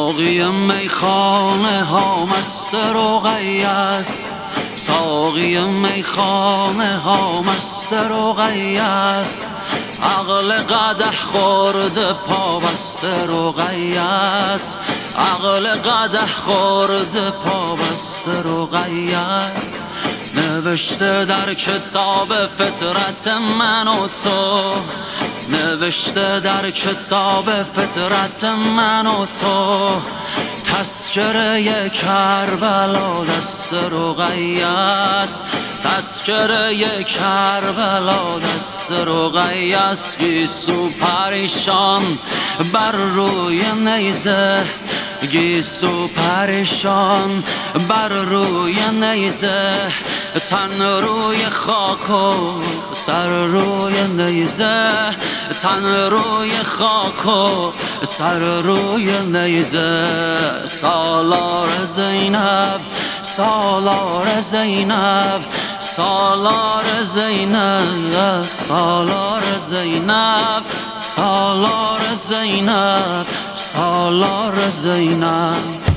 ساقی میخانه ها مست رقیه است، ساقی میخانه ها مست رقیه است. عقل قدح خورده پا بست رقیه است، عقل قدح خورده پا بست رقیه است. نوشته در کتاب فطرت من و تو، نوشته در کتاب فطرت من و تو، تذکره کربلا دست رقیه است، تذکره کربلا دست رقیه است. گیسو پریشان بر روی نیزه، گیسو پریشان بر روی نیزه، تن روی خاک و سر روی نیزه، تن روی خاک و سر روی نیزه. سالار زینب، سالار زینب، سالار زینب، سالار زینب، سالار زینب، سالار زینب.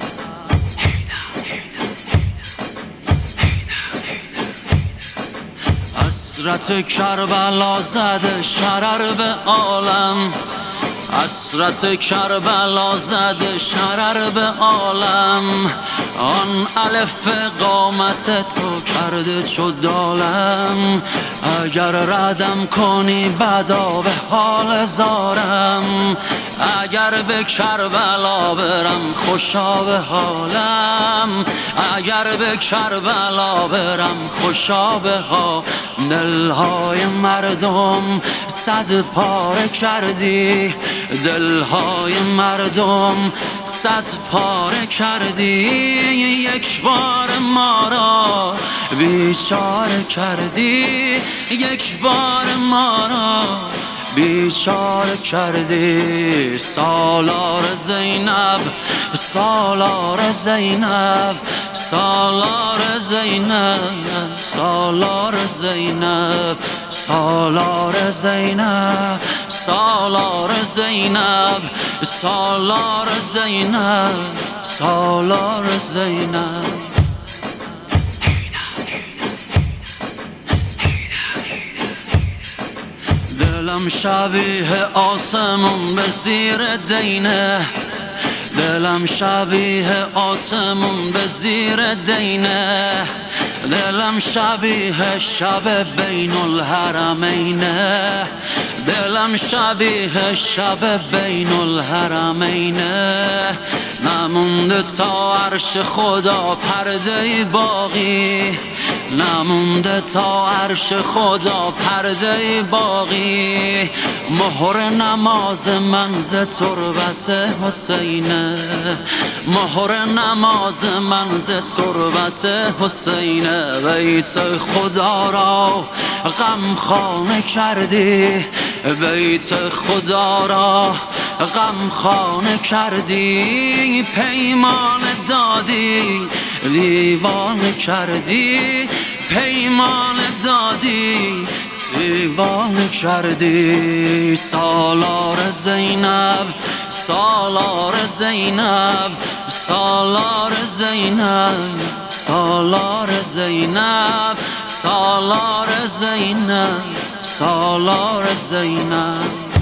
حسرت کربلا زده شرر به عالم، حسرت کربلا زده شرر به عالم. آن الف قامت تو کرده چو دالم، اگر ردم کنی بدا به حال زارم، اگر به کربلا برم خوشا به حالم، اگر به کربلا برم خوشا به حالم. دلهای مردم صد پاره کردی، دلهای مردم صد پاره کردی، یک بار ما را بیچاره کردی، یک بار ما را بیچاره کردی. سالار زینب، سالار زینب، سالار زینب، سالار زینب، سالار زینب، سالار زینب، سالار زینب، سالار زینب. دلم شبیه آسمون به زیر دینه، دلم شبیه آسمون به زیر دینه، دلم شبیه شب بین الحرمینه، دلم شبیه شب بین الحرمینه. نمونده تا عرش خدا پرده باقی، نمونده تا عرش خدا پرده باقی. مهر نماز من ز تربت حسینه، مهر نماز من ز تربت حسینه. بیت خدا را غمخانه کردی، بیت خدا را غمخانه کردی. پیمان دادی دیوانه کردی، پیمان دادی دیوانه کردی. سالار زینب، سالار زینب، سالار زینب، سالار زینب، سالار زینب، سالار زینب.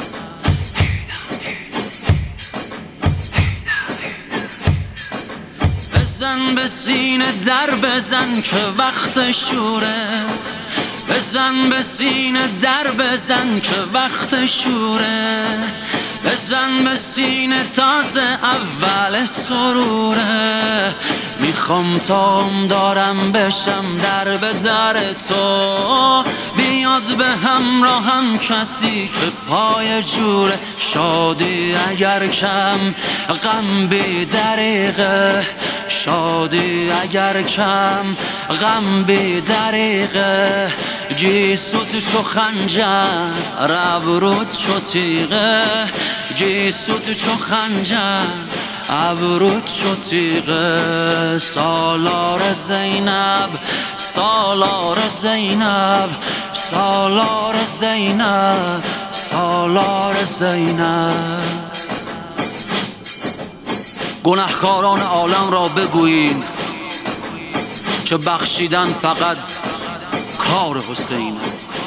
بزن به سینه در بزن که وقت شوره، بزن به سینه در بزن که وقت شوره، بزن به سینه تازه اول سروره. میخوام تا دارم بشم در به در تو، بیاد به همراهم کسی که پای جوره. شادی اگر کم غم بی دریغه، شادی اگر کم غم بی دریغه. گیسوت چو خنجر ابروت چو تیغه، گیسوت چو خنجر ابروت چو تیغه. سالار زینب، سالار زینب، سالار زینب، سالار زینب. گنهکاران عالم را بگویین که بخشیدن فقط کار حسینه.